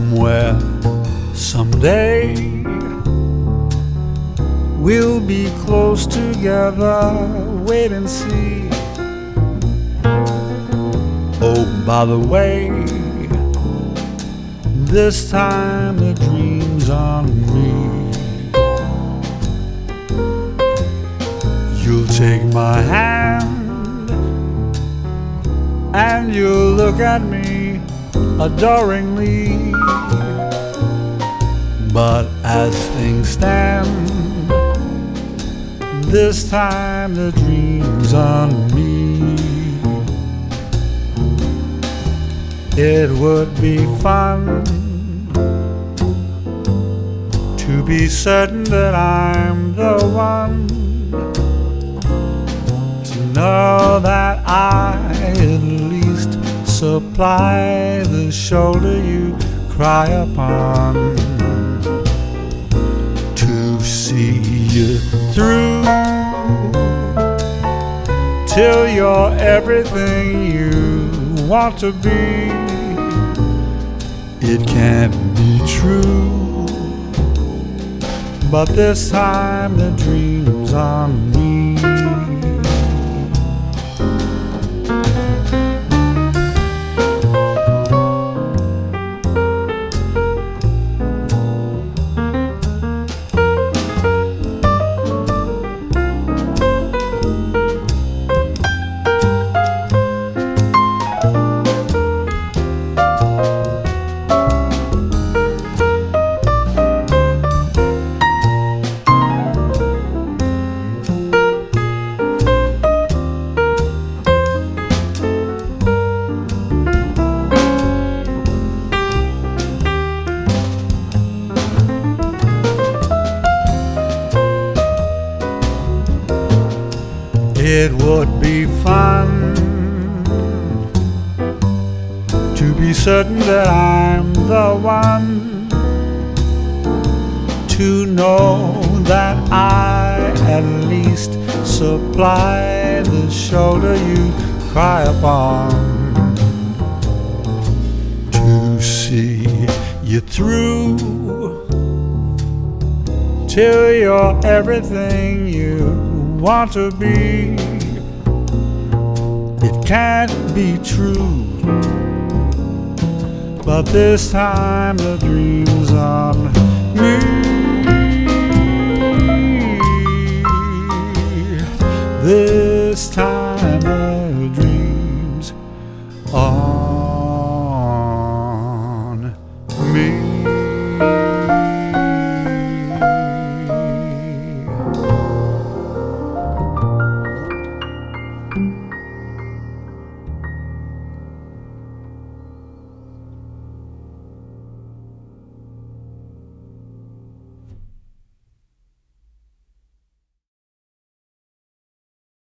Somewhere, someday, we'll be close together. Wait and see. Oh, by the way, this time the dream's on me. You'll take my hand and you'll look at me adoringly. But as things stand, this time the dream's on me. It would be fun to be certain that I'm the one, to know that I at least supply the shoulder you cry upon, to see you through till you're everything you want to be. It can't be true, but this time the dream's on me. It would be fun to be certain that I'm the one, to know that I at least supply the shoulder you cry upon, to see you through till you're everything you want to be. It can't be true, but this time the dream's on me. This time the dream's on